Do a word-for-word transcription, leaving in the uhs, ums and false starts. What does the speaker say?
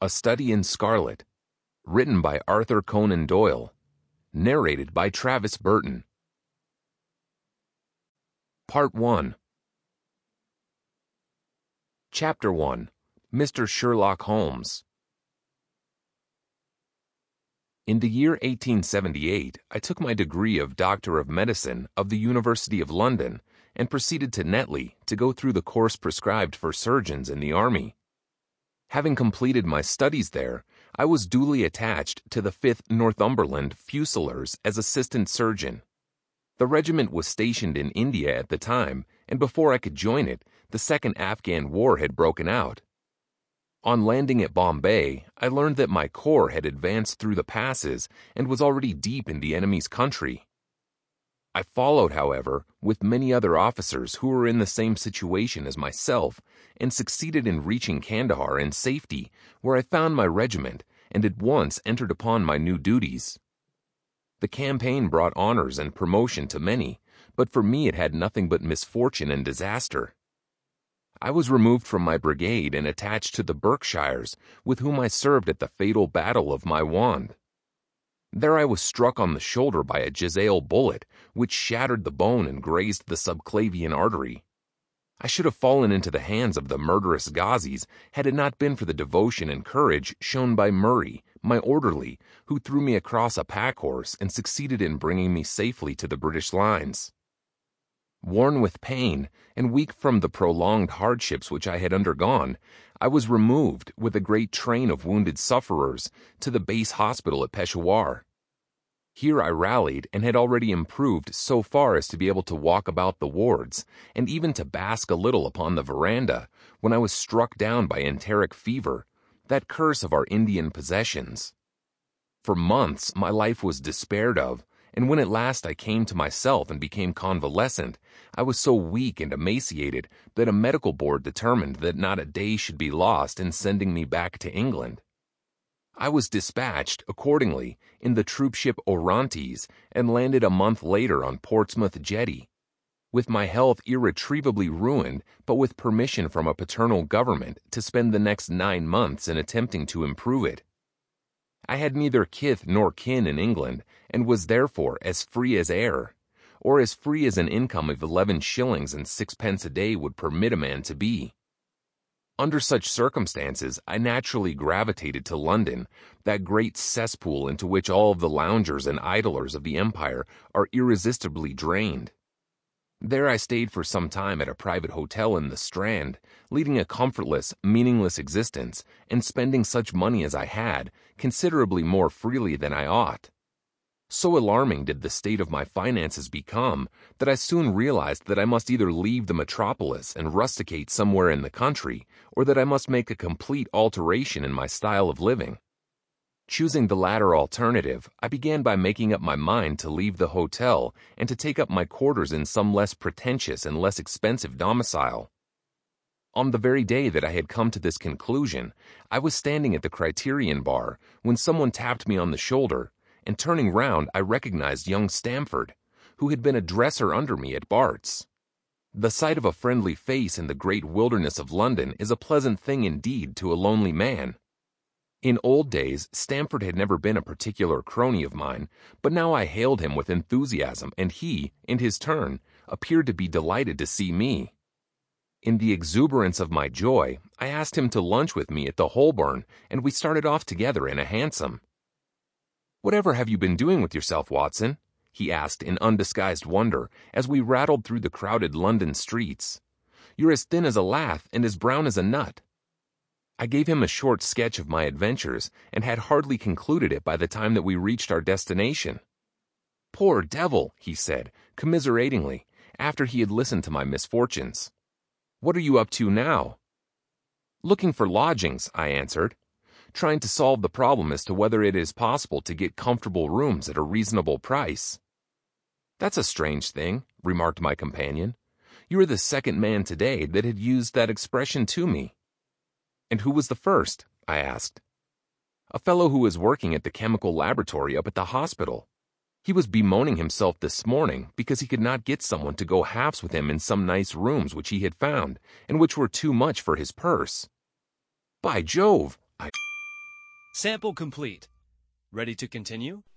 A Study in Scarlet, written by Arthur Conan Doyle, narrated by Travis Burton. Part one. Chapter one. Mister Sherlock Holmes. In the year eighteen seventy-eight, I took my degree of Doctor of Medicine of the University of London and proceeded to Netley to go through the course prescribed for surgeons in the Army. Having completed my studies there, I was duly attached to the fifth Northumberland Fusiliers as assistant surgeon. The regiment was stationed in India at the time, and before I could join it, the Second Afghan War had broken out. On landing at Bombay, I learned that my corps had advanced through the passes and was already deep in the enemy's country. I followed, however, with many other officers who were in the same situation as myself, and succeeded in reaching Kandahar in safety, where I found my regiment and at once entered upon my new duties. The campaign brought honors and promotion to many, but for me it had nothing but misfortune and disaster. I was removed from my brigade and attached to the Berkshires, with whom I served at the fatal battle of Maiwand. There I was struck on the shoulder by a Jezail bullet, which shattered the bone and grazed the subclavian artery. I should have fallen into the hands of the murderous Ghazis had it not been for the devotion and courage shown by Murray, my orderly, who threw me across a pack horse and succeeded in bringing me safely to the British lines. Worn with pain and weak from the prolonged hardships which I had undergone, I was removed with a great train of wounded sufferers to the base hospital at Peshawar. Here I rallied and had already improved so far as to be able to walk about the wards and even to bask a little upon the veranda when I was struck down by enteric fever, that curse of our Indian possessions. For months my life was despaired of, and when at last I came to myself and became convalescent, I was so weak and emaciated that a medical board determined that not a day should be lost in sending me back to England. I was dispatched, accordingly, in the troopship Orontes and landed a month later on Portsmouth Jetty. With my health irretrievably ruined, but with permission from a paternal government to spend the next nine months in attempting to improve it. I had neither kith nor kin in England, and was therefore as free as air, or as free as an income of eleven shillings and sixpence a day would permit a man to be. Under such circumstances, I naturally gravitated to London, that great cesspool into which all of the loungers and idlers of the empire are irresistibly drained. There I stayed for some time at a private hotel in the Strand, leading a comfortless, meaningless existence, and spending such money as I had, considerably more freely than I ought. So alarming did the state of my finances become that I soon realized that I must either leave the metropolis and rusticate somewhere in the country, or that I must make a complete alteration in my style of living. Choosing the latter alternative, I began by making up my mind to leave the hotel and to take up my quarters in some less pretentious and less expensive domicile. On the very day that I had come to this conclusion, I was standing at the Criterion bar when someone tapped me on the shoulder, and turning round I recognized young Stamford, who had been a dresser under me at Bart's. The sight of a friendly face in the great wilderness of London is a pleasant thing indeed to a lonely man. In old days, Stamford had never been a particular crony of mine, but now I hailed him with enthusiasm, and he, in his turn, appeared to be delighted to see me. In the exuberance of my joy, I asked him to lunch with me at the Holborn, and we started off together in a hansom. "Whatever have you been doing with yourself, Watson?" he asked in undisguised wonder as we rattled through the crowded London streets. "You're as thin as a lath and as brown as a nut." I gave him a short sketch of my adventures, and had hardly concluded it by the time that we reached our destination. "Poor devil," he said, commiseratingly, after he had listened to my misfortunes. "What are you up to now?" "Looking for lodgings," I answered, "trying to solve the problem as to whether it is possible to get comfortable rooms at a reasonable price." "That's a strange thing," remarked my companion. "You are the second man today that had used that expression to me." "And who was the first?" I asked. "A fellow who was working at the chemical laboratory up at the hospital. He was bemoaning himself this morning because he could not get someone to go halves with him in some nice rooms which he had found, and which were too much for his purse." "By Jove!" I Sample complete. Ready to continue?